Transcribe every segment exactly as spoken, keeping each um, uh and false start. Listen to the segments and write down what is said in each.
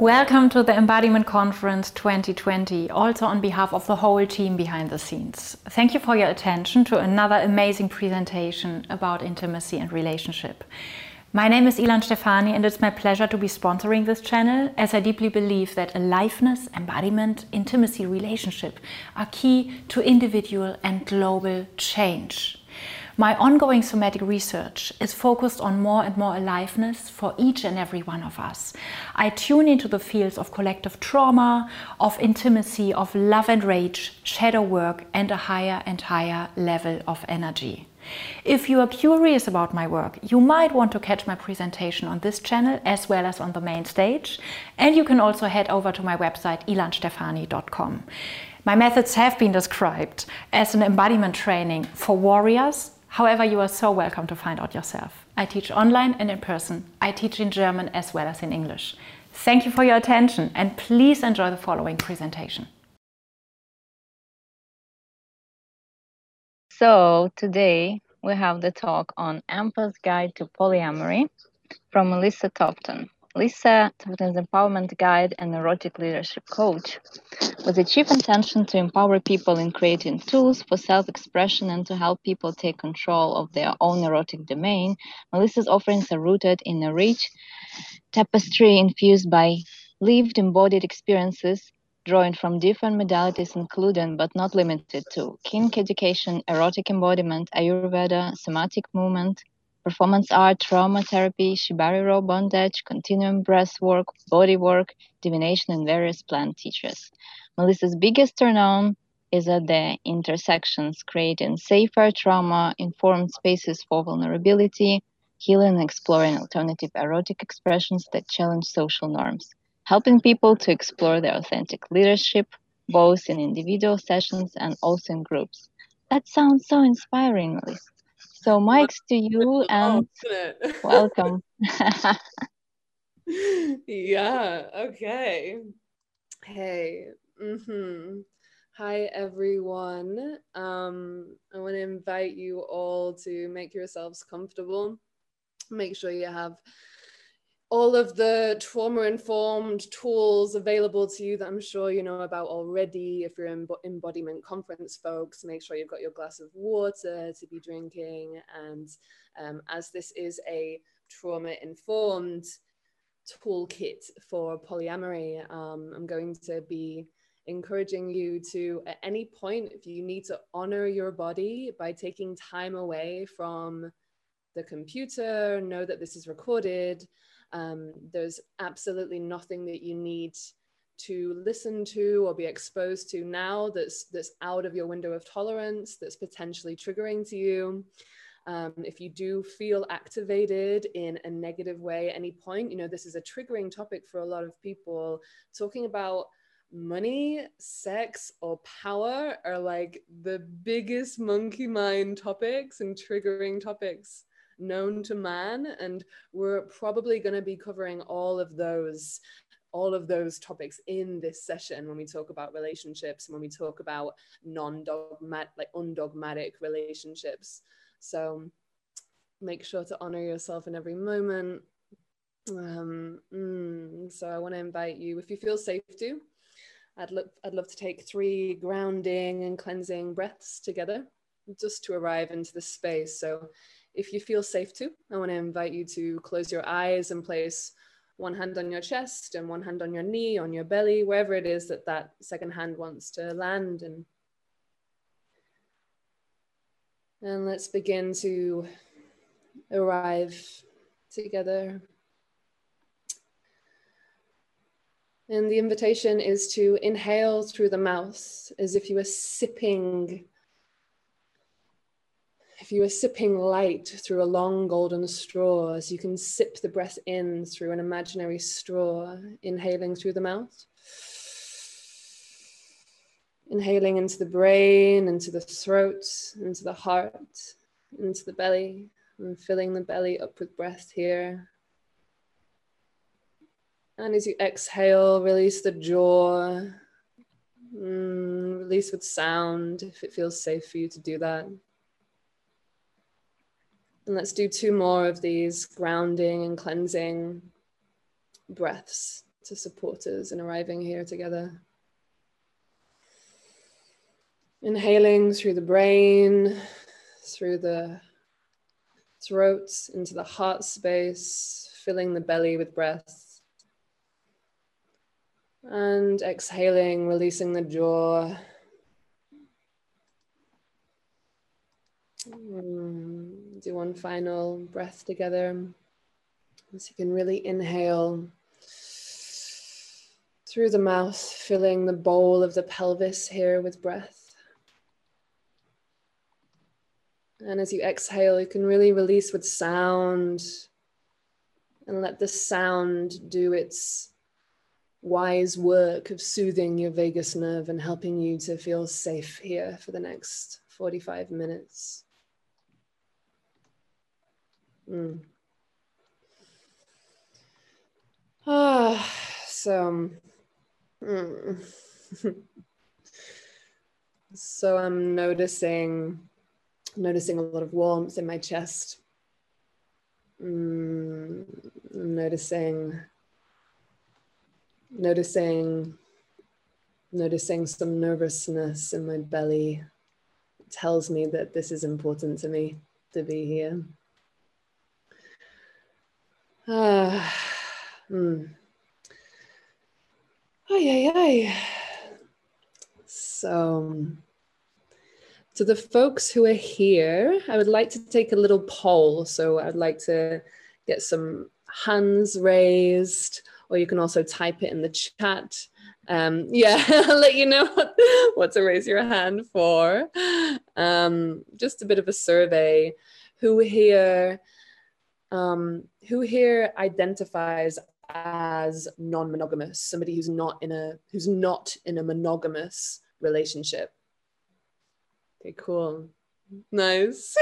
Welcome to the Embodiment Conference twenty twenty, also on behalf of the whole team behind the scenes. Thank you for your attention to another amazing presentation about intimacy and relationship. My name is Ilan Stefani and it's my pleasure to be sponsoring this channel, as I deeply believe that aliveness, embodiment, intimacy, relationship are key to individual and global change. My ongoing somatic research is focused on more and more aliveness for each and every one of us. I tune into the fields of collective trauma, of intimacy, of love and rage, shadow work, and a higher and higher level of energy. If you are curious about my work, you might want to catch my presentation on this channel as well as on the main stage. And you can also head over to my website ilan stefani dot com. My methods have been described as an embodiment training for warriors. However, you are so welcome to find out yourself. I teach online and in person. I teach in German as well as in English. Thank you for your attention and please enjoy the following presentation. So today we have the talk on Empath's Guide to Polyamory from Lisa Tofton. Lisa Tofton's empowerment guide and erotic leadership coach, with the chief intention to empower people in creating tools for self-expression and to help people take control of their own erotic domain. Melissa's offerings are rooted in a rich tapestry infused by lived embodied experiences, drawing from different modalities including but not limited to kink education, erotic embodiment, Ayurveda, somatic movement, performance art, trauma therapy, shibari rope bondage, continuum breath work, body work, divination, and various plant teachers. Melissa's biggest turn-on is at the intersections, creating safer, trauma-informed spaces for vulnerability, healing, and exploring alternative erotic expressions that challenge social norms, helping people to explore their authentic leadership, both in individual sessions and also in groups. That sounds so inspiring, Melissa. So mic's to you and oh, welcome. Yeah, okay. Hey, mm-hmm. Hi everyone. Um, I want to invite you all to make yourselves comfortable. Make sure you have all of the trauma-informed tools available to you that I'm sure you know about already. If you're in embodiment conference folks, make sure you've got your glass of water to be drinking. And um, as this is a trauma-informed toolkit for polyamory, um, I'm going to be encouraging you to, at any point, if you need to honor your body by taking time away from the computer, know that this is recorded. Um, there's absolutely nothing that you need to listen to or be exposed to now that's that's out of your window of tolerance, that's potentially triggering to you. Um, if you do feel activated in a negative way at any point, you know, this is a triggering topic for a lot of people. Talking about money, sex, or power are like the biggest monkey mind topics and triggering topics known to man, and we're probably going to be covering all of those all of those topics in this session when we talk about relationships and when we talk about non-dogmatic, like undogmatic relationships. So make sure to honor yourself in every moment. Um, mm, so I want to invite you, if you feel safe to, I'd, lo- I'd love to take three grounding and cleansing breaths together just to arrive into the space. So if you feel safe to, I want to invite you to close your eyes and place one hand on your chest and one hand on your knee, on your belly, wherever it is that that second hand wants to land. And, and let's begin to arrive together. And the invitation is to inhale through the mouth as if you were sipping If you were sipping light through a long golden straw, as you can sip the breath in through an imaginary straw, inhaling through the mouth. Inhaling into the brain, into the throat, into the heart, into the belly, and filling the belly up with breath here. And as you exhale, release the jaw. Mm, release with sound if it feels safe for you to do that. And let's do two more of these grounding and cleansing breaths to support us in arriving here together. Inhaling through the brain, through the throat, into the heart space, filling the belly with breath. And exhaling, releasing the jaw. Mm, do one final breath together. So you can really inhale through the mouth, filling the bowl of the pelvis here with breath. And as you exhale, you can really release with sound and let the sound do its wise work of soothing your vagus nerve and helping you to feel safe here for the next forty-five minutes. Mm. Ah, so, mm. So I'm noticing, noticing a lot of warmth in my chest. Mm. I'm noticing, noticing, noticing some nervousness in my belly. It tells me that this is important to me to be here. Ah. Mm. Ay, ay, ay. So, to the folks who are here, I would like to take a little poll. So I'd like to get some hands raised, or you can also type it in the chat. Um, yeah, I'll let you know what, what to raise your hand for. Um, just a bit of a survey. Who here, um, who here identifies as non-monogamous? Somebody who's not in a who's not in a monogamous relationship. Okay, cool. Nice.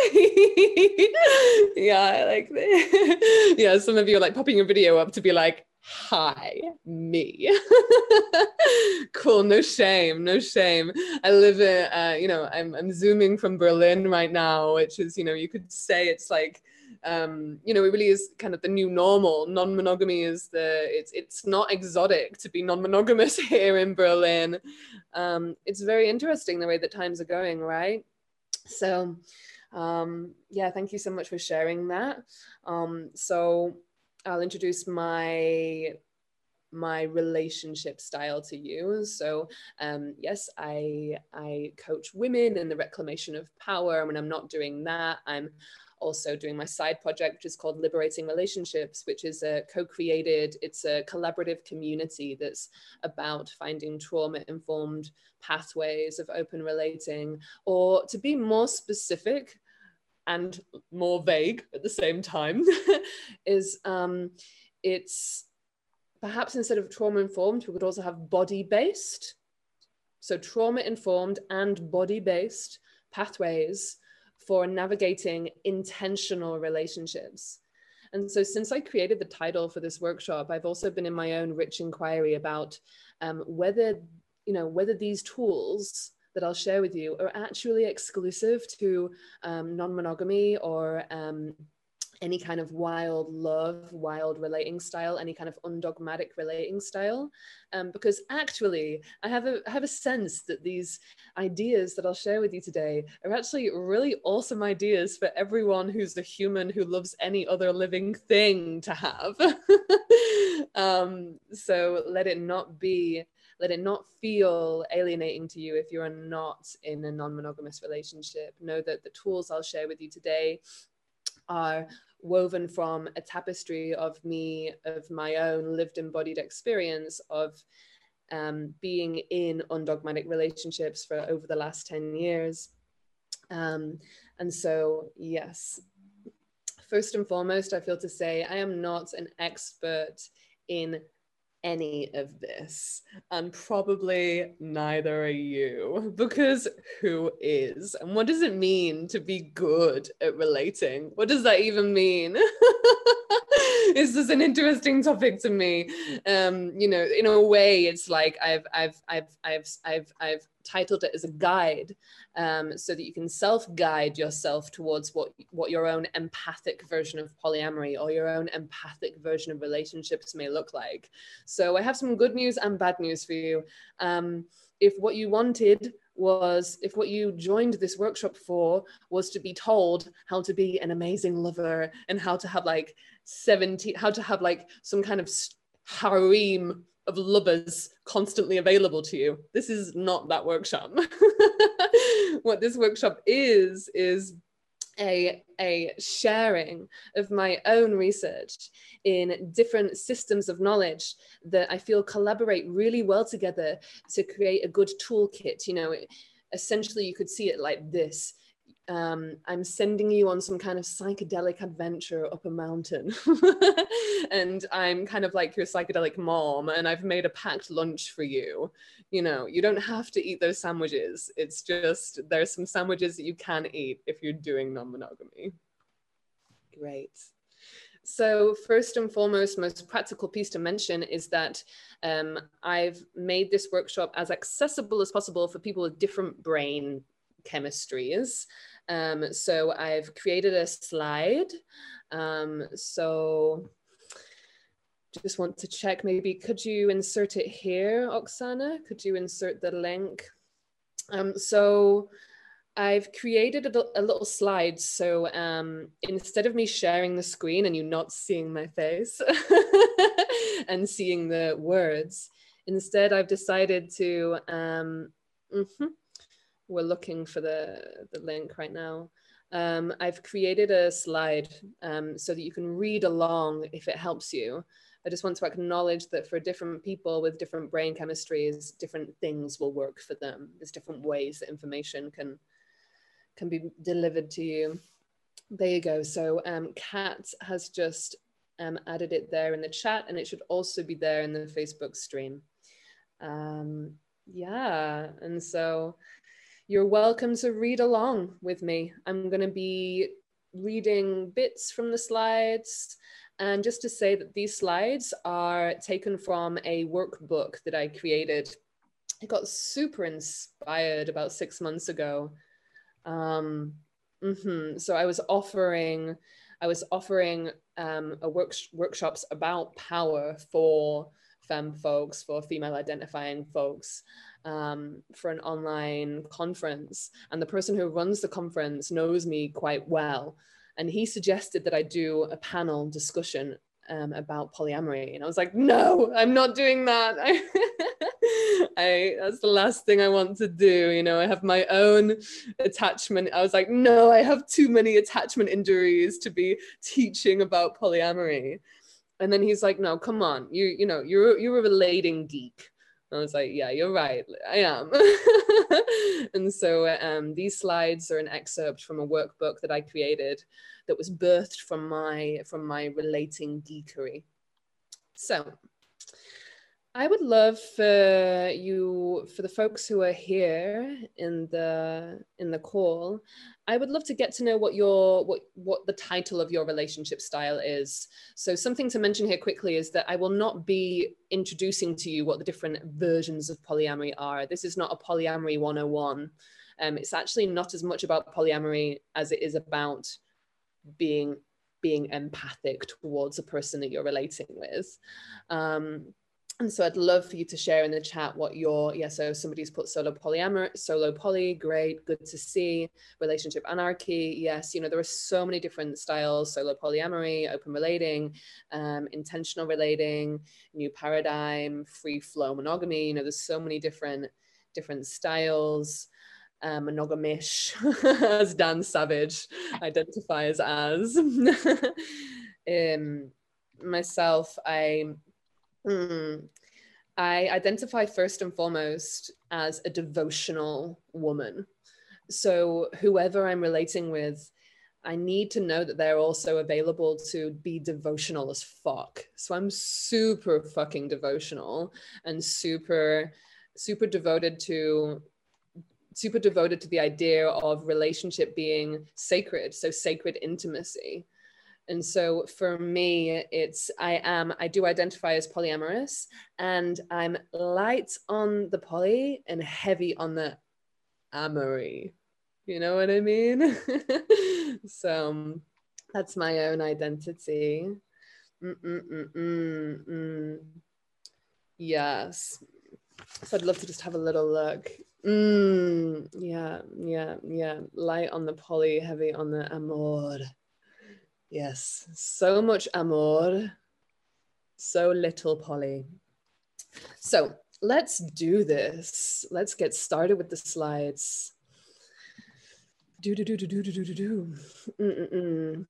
Yeah, I like that. Yeah, some of you are like popping your video up to be like, hi, me. Cool, no shame, no shame. I live in, uh, you know, I'm, I'm zooming from Berlin right now, which is, you know, you could say it's like, um, you know, it really is kind of the new normal. Non-monogamy is the, it's, it's not exotic to be non-monogamous here in Berlin. Um, it's very interesting the way that times are going, right? So, um, yeah, thank you so much for sharing that. Um, so I'll introduce my my relationship style to you. So um, yes, I I coach women in the reclamation of power. When I'm not doing that, I'm also doing my side project, which is called Liberating Relationships, which is a co-created, it's a collaborative community that's about finding trauma-informed pathways of open relating, or to be more specific and more vague at the same time, is um, it's perhaps instead of trauma-informed, we could also have body-based. So trauma-informed and body-based pathways for navigating intentional relationships. And so since I created the title for this workshop, I've also been in my own rich inquiry about um, whether, you know, whether these tools that I'll share with you are actually exclusive to um, non-monogamy or um, any kind of wild love, wild relating style, any kind of undogmatic relating style. Um, because actually, I have a I have a sense that these ideas that I'll share with you today are actually really awesome ideas for everyone who's a human who loves any other living thing to have. um, so let it not be, let it not feel alienating to you if you are not in a non-monogamous relationship. Know that the tools I'll share with you today are woven from a tapestry of me, of my own lived embodied experience of um, being in undogmatic relationships for over the last ten years. Um, and so, yes, first and foremost, I feel to say I am not an expert in any of this, and probably neither are you, because who is? And what does it mean to be good at relating? What does that even mean? This is an interesting topic to me. Um, you know, in a way, it's like I've I've I've I've I've I've titled it as a guide, um, so that you can self-guide yourself towards what what your own empathic version of polyamory or your own empathic version of relationships may look like. So I have some good news and bad news for you. Um, if what you wanted was, if what you joined this workshop for was to be told how to be an amazing lover and how to have like seventy, how to have like some kind of harem of lovers constantly available to you, this is not that workshop. What this workshop is, is a, a sharing of my own research in different systems of knowledge that I feel collaborate really well together to create a good toolkit. You know, it, essentially you could see it like this. Um, I'm sending you on some kind of psychedelic adventure up a mountain. And I'm kind of like your psychedelic mom, and I've made a packed lunch for you. You know, you don't have to eat those sandwiches. It's just, there's some sandwiches that you can eat if you're doing non-monogamy. Great. So first and foremost, most practical piece to mention is that um, I've made this workshop as accessible as possible for people with different brain chemistries. Um, so I've created a slide. Um, so just want to check, maybe could you insert it here, Oksana? Could you insert the link? Um, so I've created a, a little slide. So um, instead of me sharing the screen and you not seeing my face and seeing the words, instead I've decided to, um, mm-hmm, we're looking for the, the link right now. Um, I've created a slide um, so that you can read along if it helps you. I just want to acknowledge that for different people with different brain chemistries, different things will work for them. There's different ways that information can, can be delivered to you. There you go. So um, Kat has just um, added it there in the chat, and it should also be there in the Facebook stream. Um, yeah, and so you're welcome to read along with me. I'm going to be reading bits from the slides. And just to say that these slides are taken from a workbook that I created. I got super inspired about six months ago. Um, mm-hmm. So I was offering, I was offering um, a work, workshops about power for femme folks, for female identifying folks, um, for an online conference. And the person who runs the conference knows me quite well. And he suggested that I do a panel discussion um, about polyamory. And I was like, no, I'm not doing that. I, I, that's the last thing I want to do. You know, I have my own attachment. I was like, no, I have too many attachment injuries to be teaching about polyamory. And then he's like, no, come on, you you know, you're you're a relating geek. And I was like, yeah, you're right, I am. And so um, these slides are an excerpt from a workbook that I created that was birthed from my from my relating geekery. So I would love for you, for the folks who are here in the in the call, I would love to get to know what your what what the title of your relationship style is. So something to mention here quickly is that I will not be introducing to you what the different versions of polyamory are. This is not a polyamory one oh one. Um, it's actually not as much about polyamory as it is about being being empathic towards a person that you're relating with. Um, And so I'd love for you to share in the chat what your, yeah, so somebody's put solo polyamor, solo poly, great, good to see. Relationship anarchy, yes, you know, there are so many different styles, solo polyamory, open relating, um, intentional relating, new paradigm, free flow monogamy, you know, there's so many different, different styles. Um, monogamish, as Dan Savage identifies as. um, myself, I, Mm. I identify first and foremost as a devotional woman. So whoever I'm relating with, I need to know that they're also available to be devotional as fuck. So I'm super fucking devotional and super, super devoted to super devoted to the idea of relationship being sacred. So sacred intimacy. And so for me, it's, I am, I do identify as polyamorous, and I'm light on the poly and heavy on the amory. You know what I mean? So that's my own identity. Mm -mm -mm -mm -mm. Yes. So I'd love to just have a little look. Mm, yeah, yeah, yeah. Light on the poly, heavy on the amor. Yes, so much amor, so little poly. So let's do this. Let's get started with the slides. Do do do do do do do do do. Mm -mm -mm.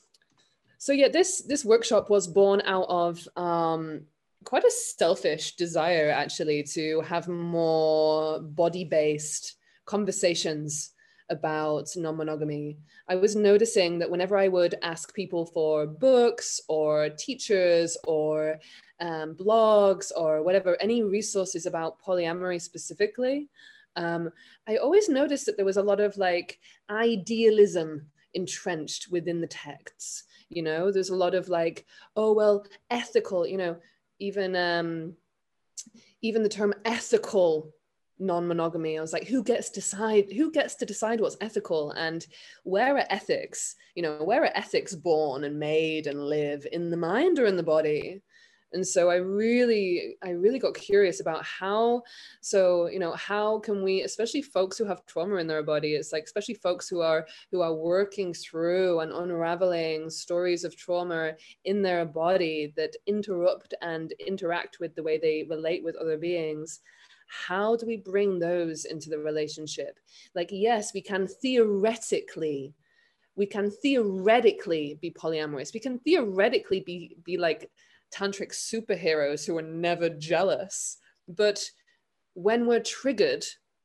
So yeah, this this workshop was born out of um, quite a selfish desire, actually, to have more body-based conversations about non-monogamy. I was noticing that whenever I would ask people for books or teachers or um, blogs or whatever, any resources about polyamory specifically, um, I always noticed that there was a lot of like idealism entrenched within the texts. You know, there's a lot of like, oh, well, ethical, you know, even um, even the term ethical non-monogamy, I was like, who gets decide who gets to decide what's ethical, and where are ethics? You know, where are ethics born and made and live, in the mind or in the body? And so I really, I really got curious about how, so, you know, how can we, especially folks who have trauma in their body, it's like, especially folks who are, who are working through and unraveling stories of trauma in their body that interrupt and interact with the way they relate with other beings. How do we bring those into the relationship? Like, yes, we can theoretically, we can theoretically be polyamorous. We can theoretically be, be like, tantric superheroes who are never jealous. But when we're triggered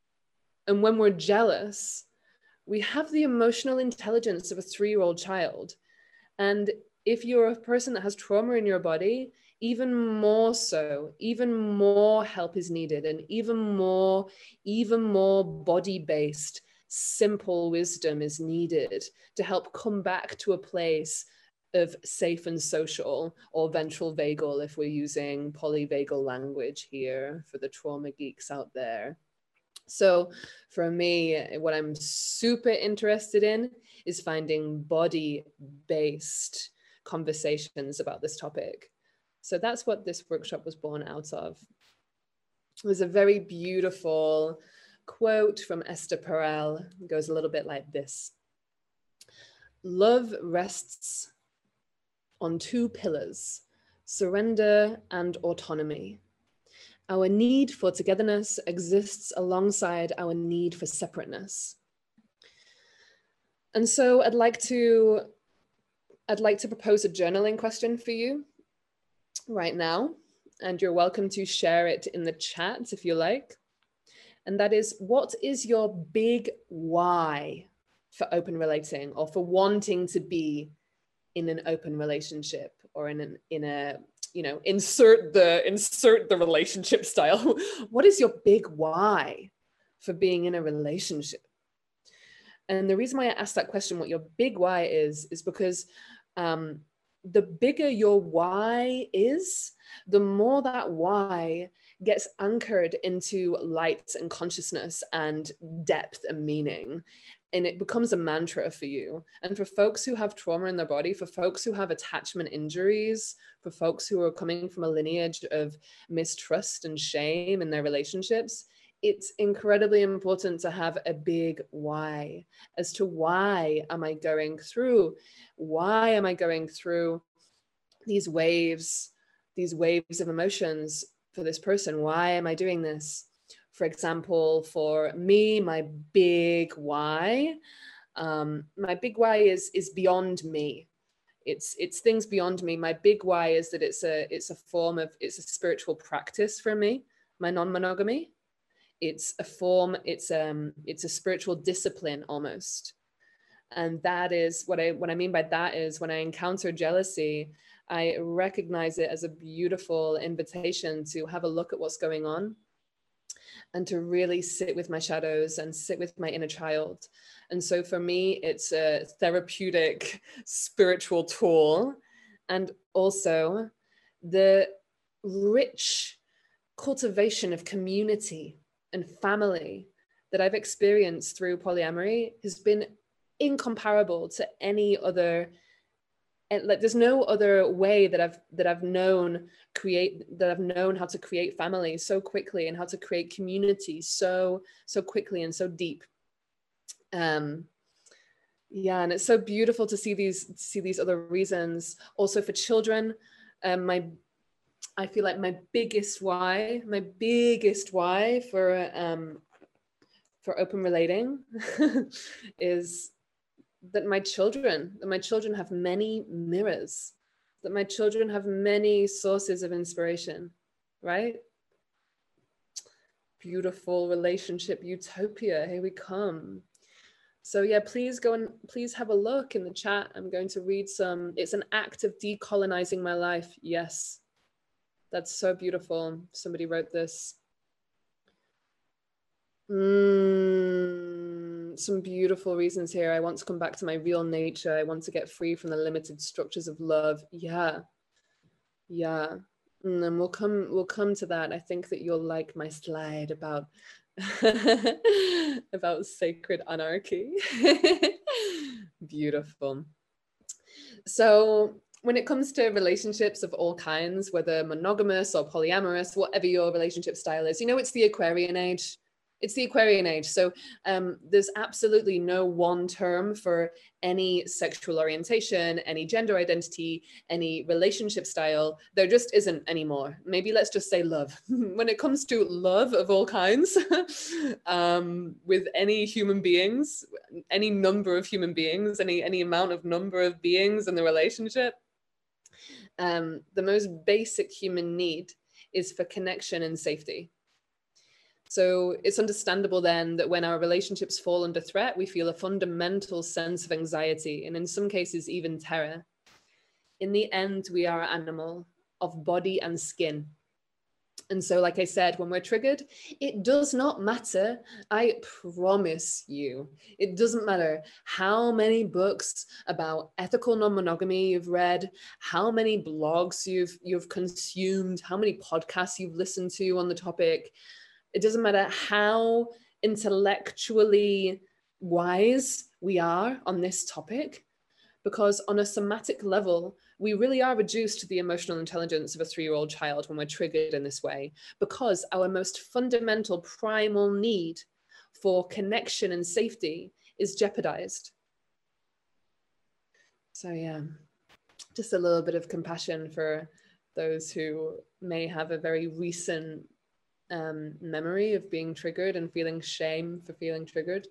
and when we're jealous, we have the emotional intelligence of a three-year-old child. And if you're a person that has trauma in your body, even more so, even more help is needed, and even more, even more body-based, simple wisdom is needed to help come back to a place of safe and social, or ventral vagal if we're using polyvagal language here for the trauma geeks out there. So for me, what I'm super interested in is finding body-based conversations about this topic. So that's what this workshop was born out of. It was a very beautiful quote from Esther Perel. It goes a little bit like this. Love rests on two pillars, surrender and autonomy. Our need for togetherness exists alongside our need for separateness. And so I'd like to, I'd like to propose a journaling question for you right now, and you're welcome to share it in the chat if you like. And that is, what is your big why for open relating, or for wanting to be in an open relationship, or in an, in a, you know, insert the, insert the relationship style. What is your big why for being in a relationship? And the reason why I asked that question, what your big why is, is because um, the bigger your why is, the more that why gets anchored into light and consciousness and depth and meaning. And it becomes a mantra for you. And for folks who have trauma in their body, for folks who have attachment injuries, for folks who are coming from a lineage of mistrust and shame in their relationships, it's incredibly important to have a big why as to why am I going through, why am I going through these waves, these waves of emotions for this person? Why am I doing this? For example, for me, my big why, um, my big why is, is beyond me. It's, it's things beyond me. My big why is that it's a, it's a form of, it's a spiritual practice for me, my non-monogamy. It's a form, it's, um, it's a spiritual discipline almost. And that is what I, what I mean by that is when I encounter jealousy, I recognize it as a beautiful invitation to have a look at what's going on, and to really sit with my shadows and sit with my inner child. And so for me, it's a therapeutic spiritual tool. And also the rich cultivation of community and family that I've experienced through polyamory has been incomparable to any other and like there's no other way that I've that I've known create that I've known how to create family so quickly and how to create community so so quickly and so deep. Um, yeah, and it's so beautiful to see these see these other reasons. Also for children, um, my I feel like my biggest why, my biggest why for um, for open relating is that my children, that my children have many mirrors, that my children have many sources of inspiration, right? Beautiful relationship utopia, here we come. So yeah, please go and please have a look in the chat. I'm going to read some. It's an act of decolonizing my life. Yes, that's so beautiful. Somebody wrote this. Mm, some beautiful reasons here. I want to come back to my real nature. I want to get free from the limited structures of love. Yeah, yeah. Mm, and we'll come. We'll come to that. I think that you'll like my slide about about sacred anarchy. Beautiful. So when it comes to relationships of all kinds, whether monogamous or polyamorous, whatever your relationship style is, you know, it's the Aquarian age. It's the Aquarian age. So um, there's absolutely no one term for any sexual orientation, any gender identity, any relationship style. There just isn't anymore. Maybe let's just say love. When it comes to love of all kinds, um, with any human beings, any number of human beings, any, any amount of number of beings in the relationship, um, the most basic human need is for connection and safety. So it's understandable then that when our relationships fall under threat, we feel a fundamental sense of anxiety, and in some cases, even terror. In the end, we are an animal of body and skin. And so, like I said, when we're triggered, it does not matter. I promise you, it doesn't matter how many books about ethical non-monogamy you've read, how many blogs you've, you've consumed, how many podcasts you've listened to on the topic. It doesn't matter how intellectually wise we are on this topic, because on a somatic level, we really are reduced to the emotional intelligence of a three-year-old child when we're triggered in this way, because our most fundamental primal need for connection and safety is jeopardized. So yeah, just a little bit of compassion for those who may have a very recent Um, memory of being triggered and feeling shame for feeling triggered.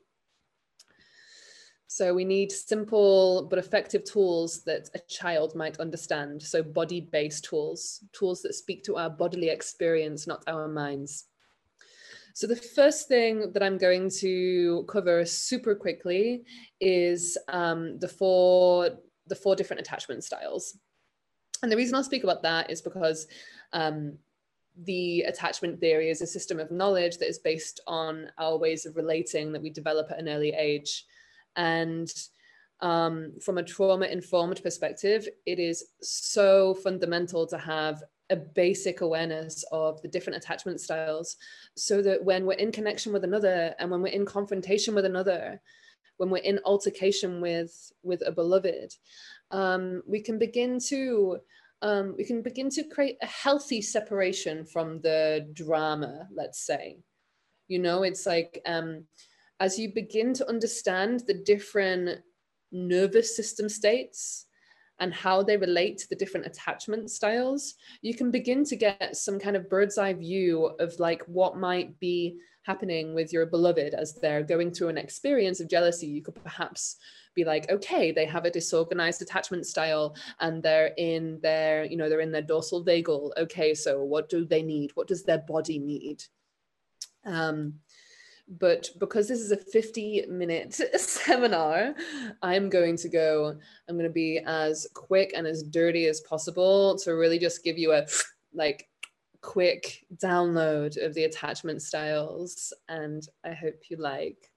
So we need simple but effective tools that a child might understand. So body-based tools, tools that speak to our bodily experience, not our minds. So the first thing that I'm going to cover super quickly is um, the four, the four different attachment styles. And the reason I'll speak about that is because um, the attachment theory is a system of knowledge that is based on our ways of relating that we develop at an early age. And um, from a trauma-informed perspective, it is so fundamental to have a basic awareness of the different attachment styles, so that when we're in connection with another, and when we're in confrontation with another, when we're in altercation with, with a beloved, um, we can begin to Um, we can begin to create a healthy separation from the drama, let's say. You know, it's like um, as you begin to understand the different nervous system states and how they relate to the different attachment styles, you can begin to get some kind of bird's eye view of like what might be happening with your beloved as they're going through an experience of jealousy. You could perhaps be like, okay, they have a disorganized attachment style and they're in their, you know, they're in their dorsal vagal. Okay, so what do they need? What does their body need? Um, but because this is a fifty minute seminar, I'm going to go, I'm going to be as quick and as dirty as possible to really just give you a like quick download of the attachment styles, and I hope you like.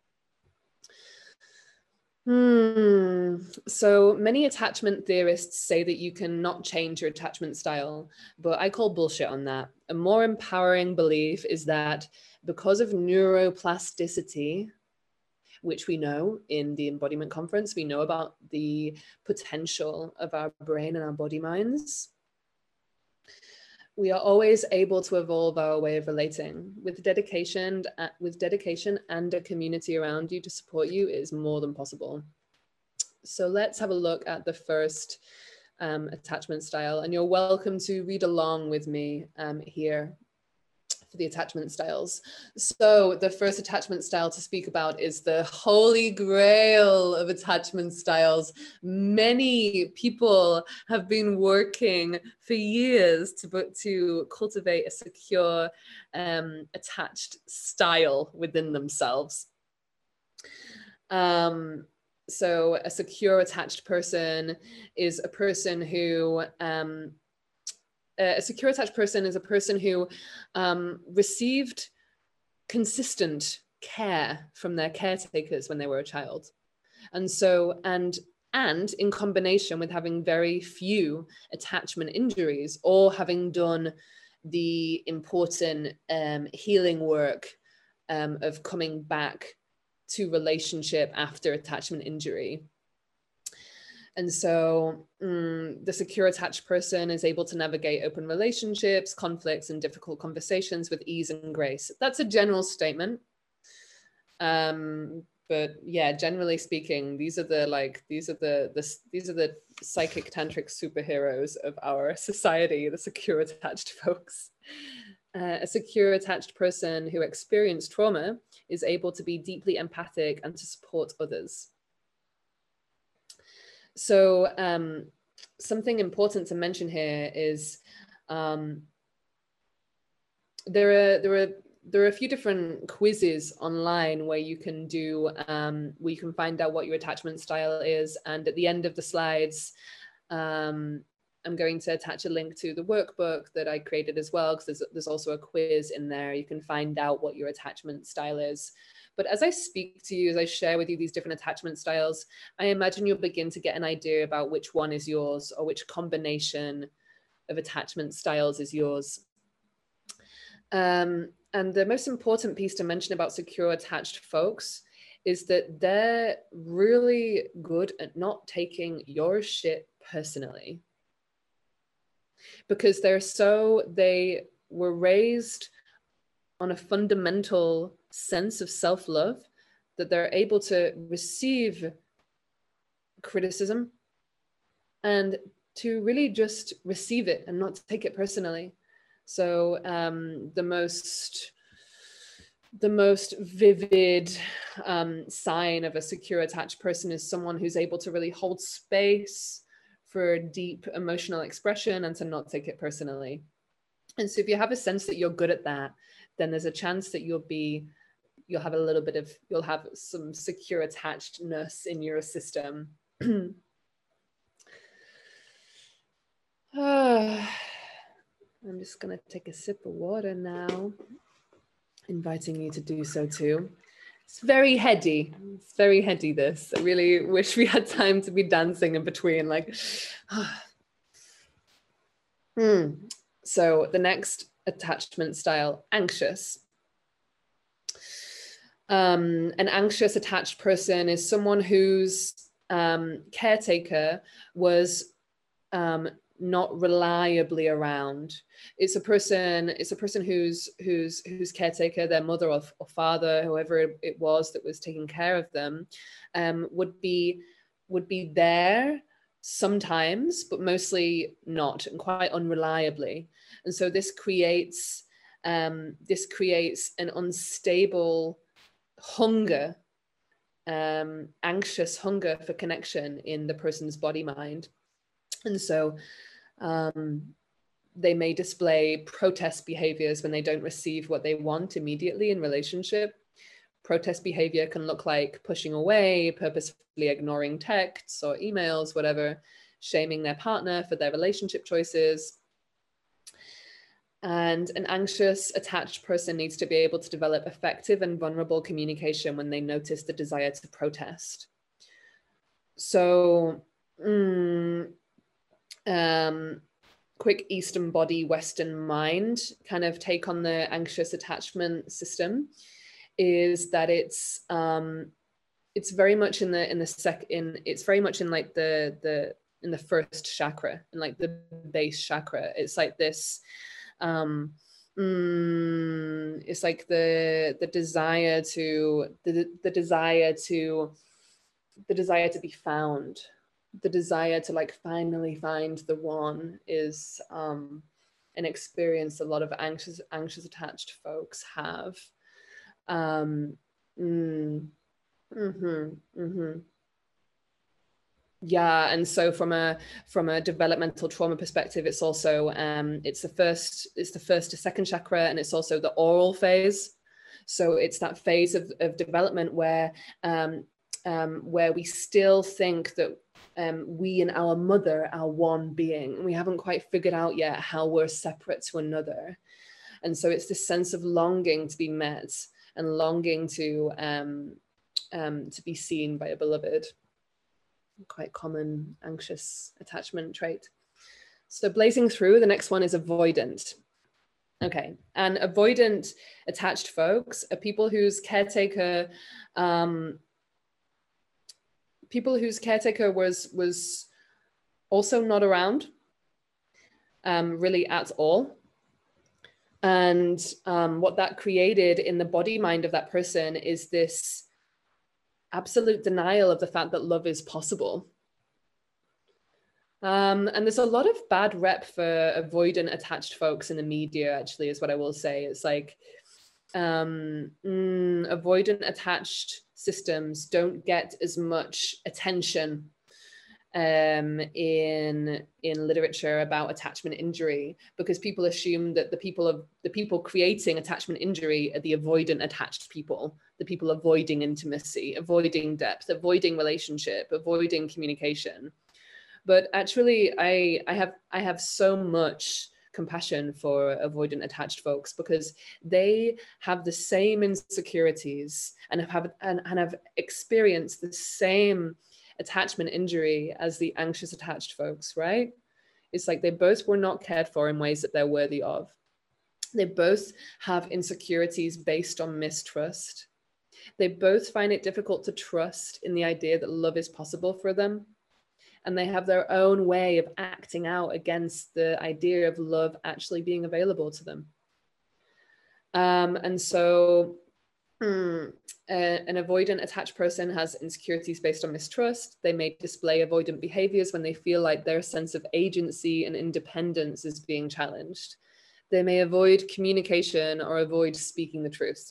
Hmm. So many attachment theorists say that you cannot change your attachment style, but I call bullshit on that. A more empowering belief is that because of neuroplasticity, which we know in the embodiment conference. We know about the potential of our brain and our body minds. We are always able to evolve our way of relating. With dedication, with dedication and a community around you to support you, it is more than possible. So let's have a look at the first um, attachment style, and you're welcome to read along with me um, here for the attachment styles. So the first attachment style to speak about is the holy grail of attachment styles. Many people have been working for years to, to cultivate a secure, um, attached style within themselves. Um, so a secure attached person is a person who um, a secure attached person is a person who um, received consistent care from their caretakers when they were a child. And so, and, and in combination with having very few attachment injuries, or having done the important um, healing work um, of coming back to relationship after attachment injury. And so mm, the secure attached person is able to navigate open relationships, conflicts, and difficult conversations with ease and grace. That's a general statement. Um, but yeah, generally speaking, these are the like these are the, the these are the psychic tantric superheroes of our society, the secure attached folks. Uh, a secure attached person who experienced trauma is able to be deeply empathic and to support others. So um, something important to mention here is um, there are there are there are a few different quizzes online where you can do um, where you can find out what your attachment style is, and at the end of the slides, um, I'm going to attach a link to the workbook that I created as well, because there's there's also a quiz in there. You can find out what your attachment style is. But as I speak to you, as I share with you these different attachment styles, I imagine you'll begin to get an idea about which one is yours, or which combination of attachment styles is yours. Um, and the most important piece to mention about secure attached folks is that they're really good at not taking your shit personally. Because they're so, they were raised on a fundamental sense of self-love that they're able to receive criticism and to really just receive it and not take it personally. So um, the most the most vivid um, sign of a secure attached person is someone who's able to really hold space for deep emotional expression and to not take it personally. And so if you have a sense that you're good at that, then there's a chance that you'll be, you'll have a little bit of, you'll have some secure attachedness in your system. uh, I'm just gonna take a sip of water now, inviting you to do so too. It's very heady, it's very heady this. I really wish we had time to be dancing in between, like, hmm. So the next attachment style, anxious. Um, an anxious attached person is someone whose um, caretaker was um, not reliably around. It's a person, it's a person who's who's whose caretaker, their mother or, or father, whoever it was that was taking care of them, um, would be would be there sometimes, but mostly not, and quite unreliably. And so this creates um, this creates an unstable hunger, um, anxious hunger for connection in the person's body mind. And so um, they may display protest behaviors when they don't receive what they want immediately in relationship. Protest behavior can look like pushing away, purposefully ignoring texts or emails, whatever, shaming their partner for their relationship choices. And an anxious, attached person needs to be able to develop effective and vulnerable communication when they notice the desire to protest. So, mm, um, quick Eastern body, Western mind kind of take on the anxious attachment system is that it's um, it's very much in the in the sec in it's very much in like the the in the first chakra, in like the base chakra. It's like this um mm, it's like the the desire to the the desire to the desire to be found, the desire to like finally find the one is um an experience a lot of anxious anxious attached folks have. um mm, mm-hmm, mm-hmm. Yeah, and so from a from a developmental trauma perspective, it's also um, it's the first it's the first to second chakra, and it's also the oral phase. So it's that phase of, of development where um, um, where we still think that um, we and our mother are one being. We haven't quite figured out yet how we're separate to another, and so it's this sense of longing to be met and longing to um, um, to be seen by a beloved. Quite common anxious attachment trait. So blazing through, the next one is avoidant. Okay, and avoidant attached folks are people whose caretaker, um, people whose caretaker was was also not around, um, really at all. And um, what that created in the body mind of that person is this absolute denial of the fact that love is possible. Um, and there's a lot of bad rep for avoidant attached folks in the media, actually, is what I will say. It's like um, mm, avoidant attached systems don't get as much attention um, in in literature about attachment injury, because people assume that the people of the people creating attachment injury are the avoidant attached people, the people avoiding intimacy, avoiding depth, avoiding relationship, avoiding communication. But actually, I I have I have so much compassion for avoidant attached folks, because they have the same insecurities and have and, and have experienced the same attachment injury as the anxious attached folks, right? It's like they both were not cared for in ways that they're worthy of. They both have insecurities based on mistrust. They both find it difficult to trust in the idea that love is possible for them. And they have their own way of acting out against the idea of love actually being available to them. Um, and so Hmm. Uh, an avoidant attached person has insecurities based on mistrust. They may display avoidant behaviors when they feel like their sense of agency and independence is being challenged. They may avoid communication or avoid speaking the truth.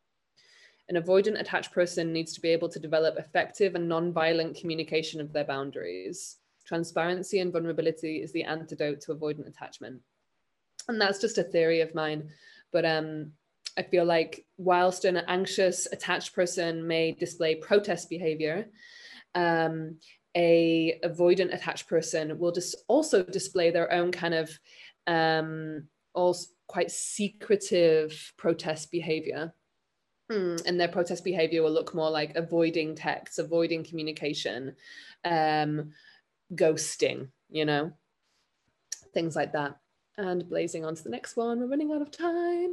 An avoidant attached person needs to be able to develop effective and non-violent communication of their boundaries. Transparency and vulnerability is the antidote to avoidant attachment. And that's just a theory of mine, but um, I feel like whilst an anxious attached person may display protest behavior, um, a avoidant attached person will just also display their own kind of um, also quite secretive protest behavior. Mm, and their protest behavior will look more like avoiding texts, avoiding communication, um, ghosting, you know, things like that. And blazing on to the next one, we're running out of time.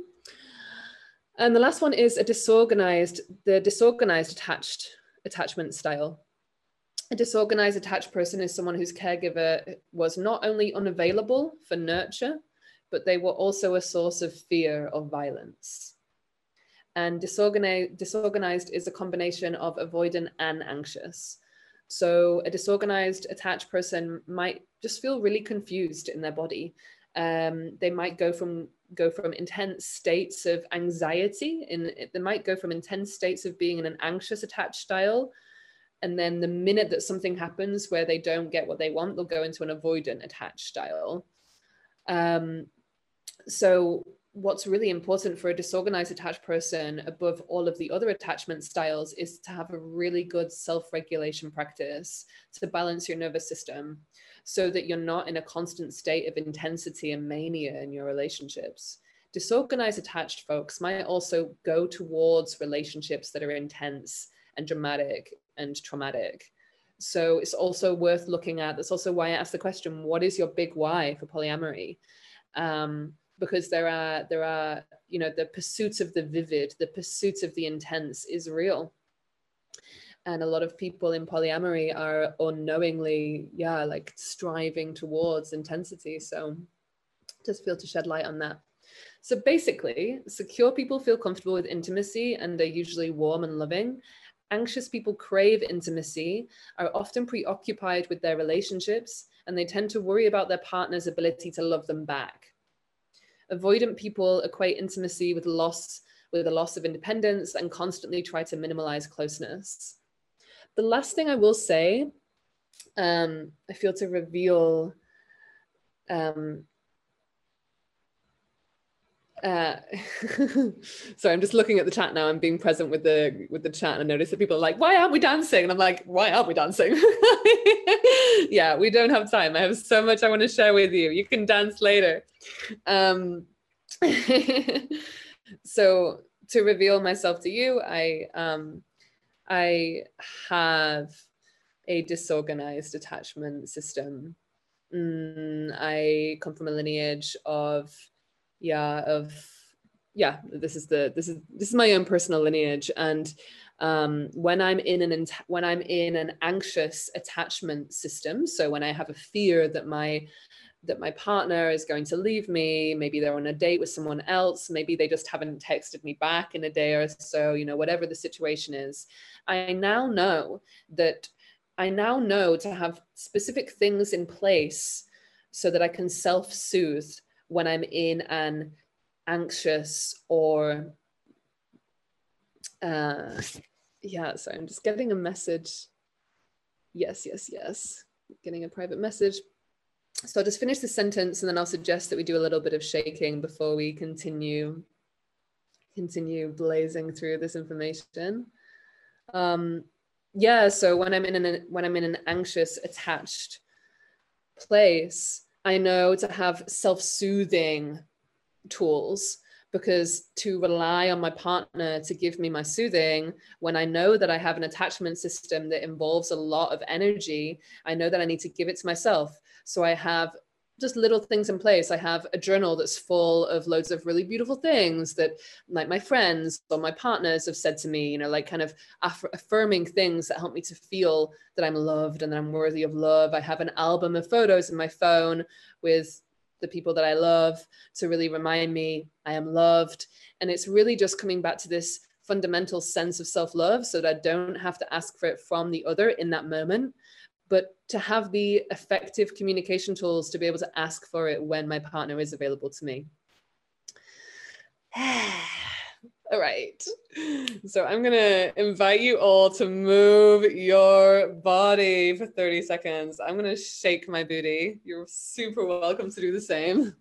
And the last one is a disorganized, the disorganized attached attachment style. A disorganized attached person is someone whose caregiver was not only unavailable for nurture, but they were also a source of fear or violence. And disorganized, disorganized is a combination of avoidant and anxious. So a disorganized attached person might just feel really confused in their body. Um, they might go from go from intense states of anxiety, in they might go from intense states of being in an anxious attached style, and then the minute that something happens where they don't get what they want, they'll go into an avoidant attached style. Um, so what's really important for a disorganized attached person above all of the other attachment styles is to have a really good self-regulation practice to balance your nervous system, so that you're not in a constant state of intensity and mania in your relationships. Disorganized attached folks might also go towards relationships that are intense and dramatic and traumatic. So it's also worth looking at. That's also why I asked the question, what is your big why for polyamory? Um, because there are, there are, you know, the pursuit of the vivid, the pursuit of the intense is real. And a lot of people in polyamory are unknowingly, yeah, like striving towards intensity. So just feel to shed light on that. So basically, secure people feel comfortable with intimacy and are usually warm and loving. Anxious people crave intimacy, are often preoccupied with their relationships, and they tend to worry about their partner's ability to love them back. Avoidant people equate intimacy with loss, with a loss of independence, and constantly try to minimize closeness. The last thing I will say, um, I feel to reveal, um, uh, sorry, I'm just looking at the chat now. I'm being present with the with the chat, and I notice that people are like, "Why aren't we dancing?" And I'm like, "Why aren't we dancing?" Yeah, we don't have time. I have so much I want to share with you. You can dance later. Um, so to reveal myself to you, I um, I have a disorganized attachment system. Mm, I come from a lineage of, yeah, of, yeah, this is the, this is, this is my own personal lineage. And um, when I'm in an, when I'm in an anxious attachment system, so when I have a fear that my, that my partner is going to leave me, maybe they're on a date with someone else, maybe they just haven't texted me back in a day or so, you know, whatever the situation is, I now know that I now know to have specific things in place so that I can self-soothe when I'm in an anxious or, uh, yeah, so I'm just getting a message. Yes, yes, yes, getting a private message. So I'll just finish the sentence and then I'll suggest that we do a little bit of shaking before we continue, continue blazing through this information. Um, yeah, so when I'm in an when I'm in an anxious, attached place, I know to have self-soothing tools, because to rely on my partner to give me my soothing, when I know that I have an attachment system that involves a lot of energy, I know that I need to give it to myself. So I have just little things in place. I have a journal that's full of loads of really beautiful things that like my friends or my partners have said to me, you know, like kind of aff- affirming things that help me to feel that I'm loved and that I'm worthy of love. I have an album of photos in my phone with the people that I love to really remind me I am loved. And it's really just coming back to this fundamental sense of self-love so that I don't have to ask for it from the other in that moment, but to have the effective communication tools to be able to ask for it when my partner is available to me. All right. So I'm gonna invite you all to move your body for thirty seconds. I'm gonna shake my booty. You're super welcome to do the same.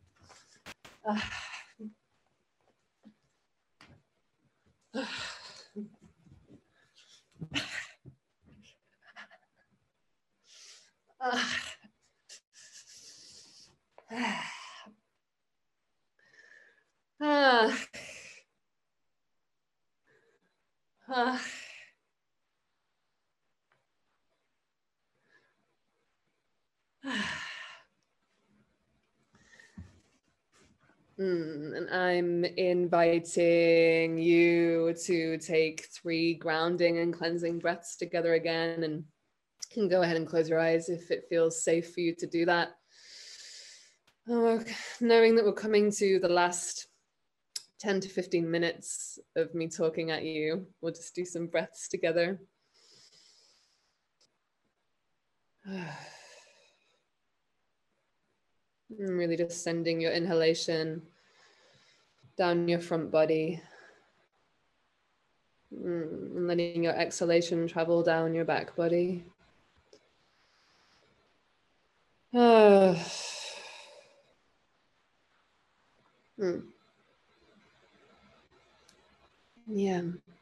Ah. Ah. Mm, and I'm inviting you to take three grounding and cleansing breaths together again, and you can go ahead and close your eyes if it feels safe for you to do that. Oh, knowing that we're coming to the last ten to fifteen minutes of me talking at you, we'll just do some breaths together. And really just sending your inhalation down your front body and letting your exhalation travel down your back body. Uh, mm. Yeah.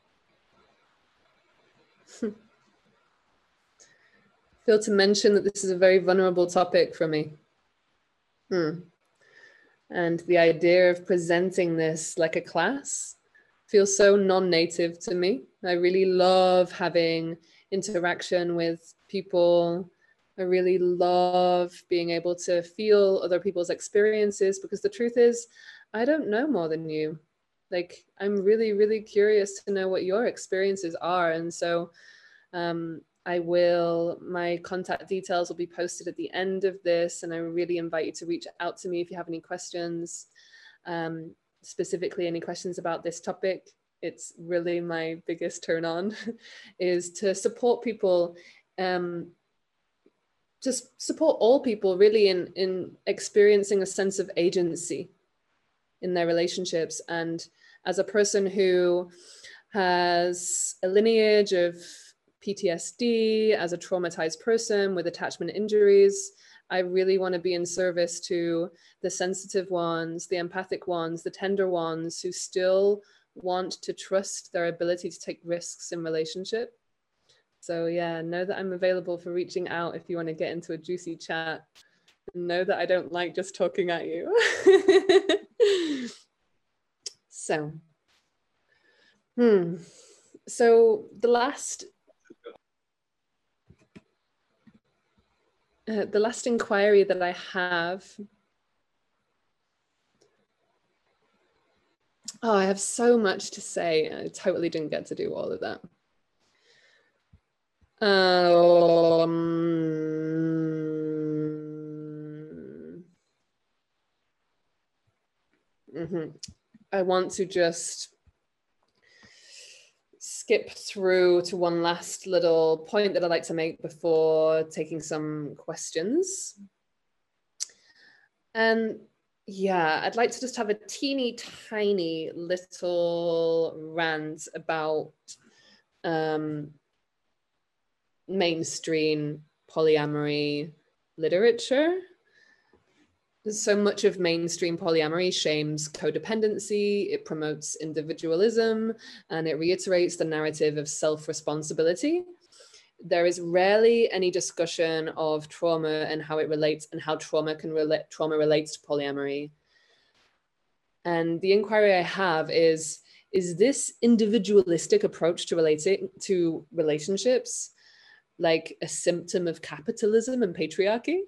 Feel to mention that this is a very vulnerable topic for me. Hmm. And the idea of presenting this like a class feels so non-native to me. I really love having interaction with people. I really love being able to feel other people's experiences, because the truth is, I don't know more than you. Like, I'm really, really curious to know what your experiences are. And so Um, I will, my contact details will be posted at the end of this, and I really invite you to reach out to me if you have any questions, um, specifically any questions about this topic. It's really my biggest turn on is to support people, um, just support all people really in, in experiencing a sense of agency in their relationships. And as a person who has a lineage of P T S D, as a traumatized person with attachment injuries, I really want to be in service to the sensitive ones, the empathic ones, the tender ones who still want to trust their ability to take risks in relationship. So yeah, know that I'm available for reaching out if you want to get into a juicy chat. Know that I don't like just talking at you. So, hmm. So the last, uh, the last inquiry that I have. Oh, I have so much to say. I totally didn't get to do all of that. Um, mm-hmm. I want to just skip through to one last little point that I'd like to make before taking some questions. And yeah, I'd like to just have a teeny tiny little rant about um, mainstream polyamory literature. So much of mainstream polyamory shames codependency, it promotes individualism, and it reiterates the narrative of self-responsibility. There is rarely any discussion of trauma and how it relates and how trauma can relate, trauma relates to polyamory. And the inquiry I have is, is this individualistic approach to relating to relationships like a symptom of capitalism and patriarchy?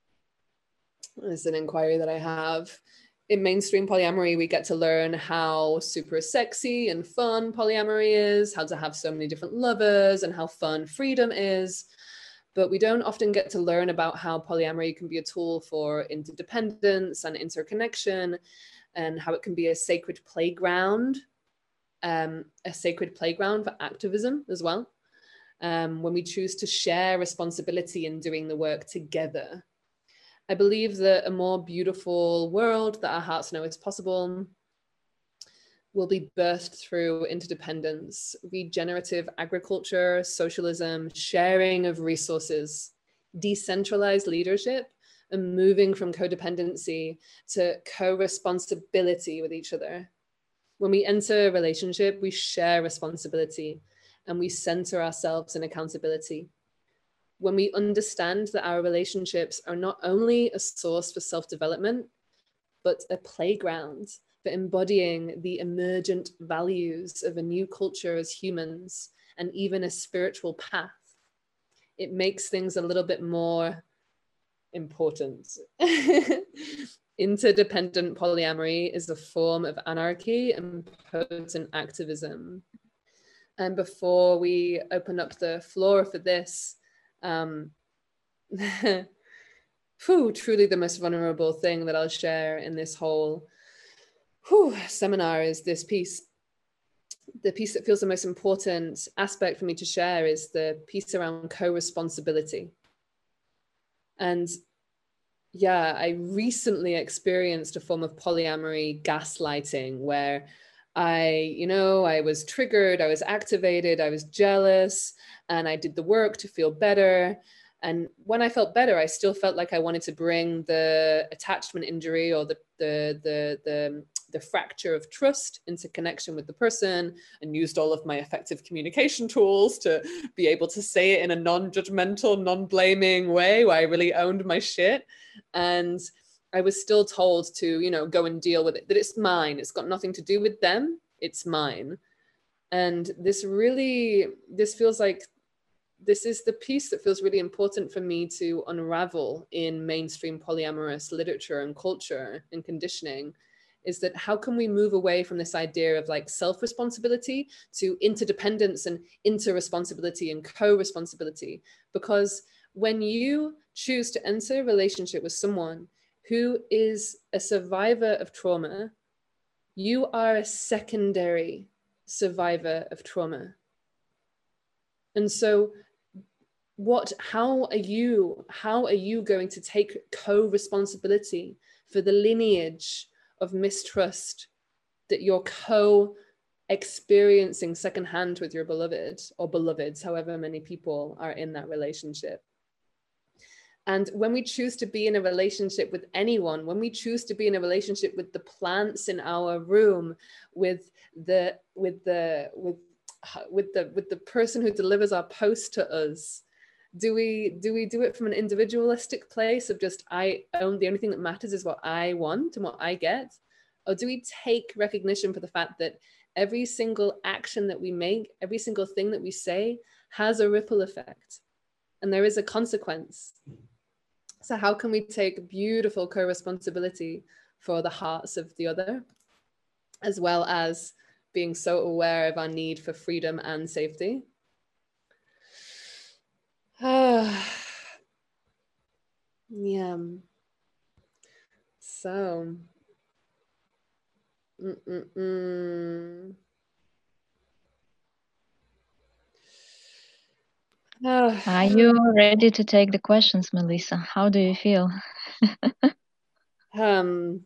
Is an inquiry that I have. In mainstream polyamory, we get to learn how super sexy and fun polyamory is, how to have so many different lovers, and how fun freedom is. But we don't often get to learn about how polyamory can be a tool for interdependence and interconnection, and how it can be a sacred playground, um, a sacred playground for activism as well. Um, when we choose to share responsibility in doing the work together. I believe that a more beautiful world that our hearts know is possible will be birthed through interdependence, regenerative agriculture, socialism, sharing of resources, decentralized leadership, and moving from codependency to co-responsibility with each other. When we enter a relationship, we share responsibility and we center ourselves in accountability. When we understand that our relationships are not only a source for self-development, but a playground for embodying the emergent values of a new culture as humans, and even a spiritual path, it makes things a little bit more important. Interdependent polyamory is a form of anarchy and potent activism. And before we open up the floor for this, Um, whew, truly the most vulnerable thing that I'll share in this whole whew, seminar is this piece. The piece that feels the most important aspect for me to share is the piece around co-responsibility. And yeah, I recently experienced a form of polyamory gaslighting where I, you know, I was triggered, I was activated, I was jealous, and I did the work to feel better. And when I felt better, I still felt like I wanted to bring the attachment injury or the the the the, the fracture of trust into connection with the person, and used all of my effective communication tools to be able to say it in a non-judgmental, non-blaming way where I really owned my shit. And I was still told to, you know, go and deal with it, that it's mine. It's got nothing to do with them. It's mine. And this really, this feels like, this is the piece that feels really important for me to unravel in mainstream polyamorous literature and culture and conditioning, is that how can we move away from this idea of like self-responsibility to interdependence and inter-responsibility and co-responsibility? Because when you choose to enter a relationship with someone who is a survivor of trauma, you are a secondary survivor of trauma. And so what, how are you, how are you going to take co-responsibility for the lineage of mistrust that you're co-experiencing secondhand with your beloved or beloveds, however many people are in that relationship? And when we choose to be in a relationship with anyone, when we choose to be in a relationship with the plants in our room, with the with the with with the with the person who delivers our post to us, do we do we do it from an individualistic place of just I own, the only thing that matters is what I want and what I get? Or do we take recognition for the fact that every single action that we make, every single thing that we say has a ripple effect and there is a consequence? So how can we take beautiful co-responsibility for the hearts of the other, as well as being so aware of our need for freedom and safety? Ah, yeah. So, mm-mm-mm. Oh. Are you ready to take the questions, Melissa? How do you feel? um,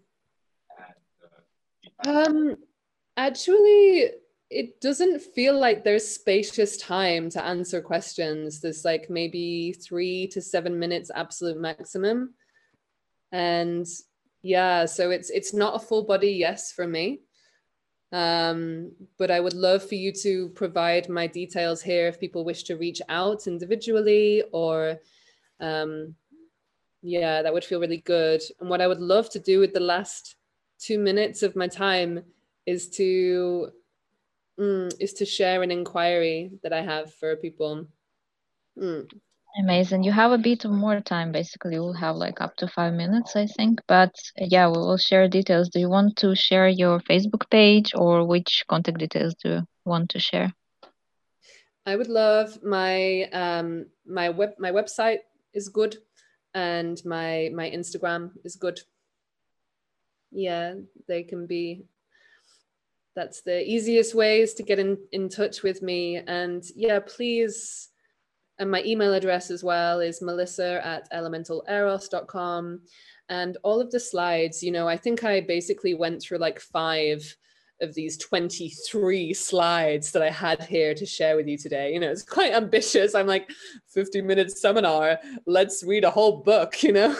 um, actually, it doesn't feel like there's spacious time to answer questions. There's like maybe three to seven minutes absolute maximum. And yeah, so it's it's not a full body yes for me. Um, but I would love for you to provide my details here if people wish to reach out individually, or um, yeah, that would feel really good. And what I would love to do with the last two minutes of my time is to mm, is to share an inquiry that I have for people. Mm. Amazing. You have a bit of more time. Basically, we'll have like up to five minutes, I think. But yeah, we will share details. Do you want to share your Facebook page, or which contact details do you want to share? I would love my um, my web my website is good, and my my Instagram is good. Yeah, they can be. That's the easiest ways to get in, in touch with me. And yeah, please. And my email address as well is melissa at elemental eros dot com. And all of the slides, you know, I think I basically went through like five of these twenty-three slides that I had here to share with you today. You know, it's quite ambitious. I'm like, fifty minute seminar, let's read a whole book, you know?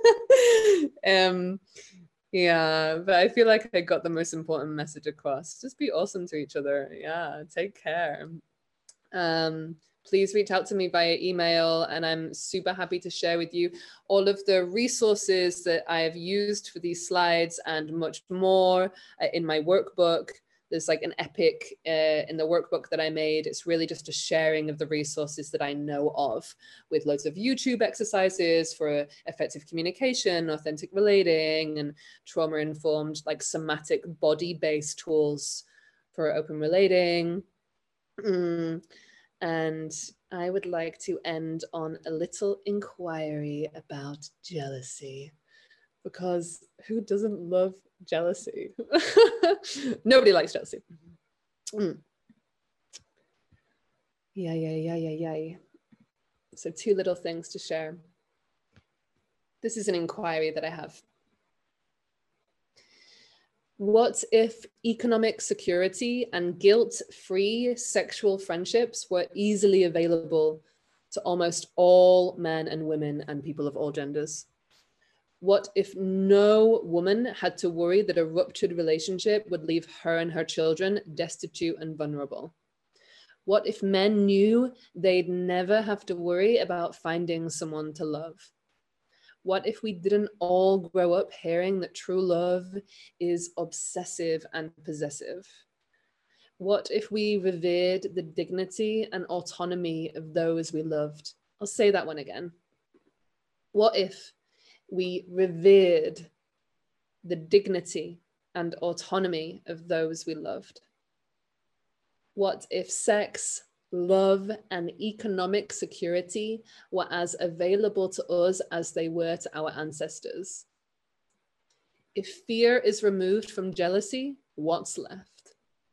um, yeah, but I feel like I got the most important message across. Just be awesome to each other. Yeah, take care. Um, please reach out to me via email, and I'm super happy to share with you all of the resources that I have used for these slides and much more uh, in my workbook. There's like an epic uh, in the workbook that I made. It's really just a sharing of the resources that I know of, with loads of YouTube exercises for effective communication, authentic relating, and trauma-informed, like somatic body-based tools for open relating. Mm. And I would like to end on a little inquiry about jealousy, because who doesn't love jealousy? Nobody likes jealousy. Mm. Yeah, yeah, yeah, yeah, yeah. So two little things to share. This is an inquiry that I have. What if economic security and guilt-free sexual friendships were easily available to almost all men and women and people of all genders? What if no woman had to worry that a ruptured relationship would leave her and her children destitute and vulnerable? What if men knew they'd never have to worry about finding someone to love? What if we didn't all grow up hearing that true love is obsessive and possessive? What if we revered the dignity and autonomy of those we loved? I'll say that one again. What if we revered the dignity and autonomy of those we loved? What if sex, love, and economic security were as available to us as they were to our ancestors? If fear is removed from jealousy, what's left?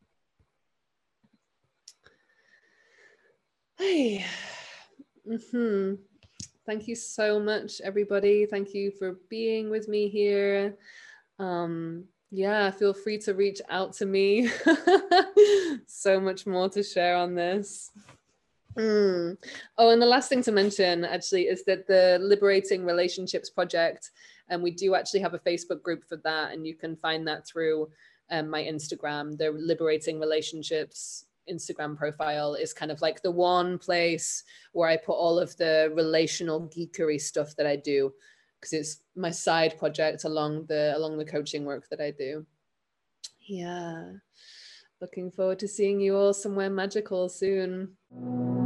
Hey. Mm-hmm. Thank you so much, everybody. Thank you for being with me here. Um, yeah, feel free to reach out to me. So much more to share on this. Mm. Oh, and the last thing to mention actually is that the Liberating Relationships Project, and we do actually have a Facebook group for that, and you can find that through um, my Instagram. The Liberating Relationships Instagram profile is kind of like the one place where I put all of the relational geekery stuff that I do, because it's my side project along the along the coaching work that I do. Yeah, looking forward to seeing you all somewhere magical soon.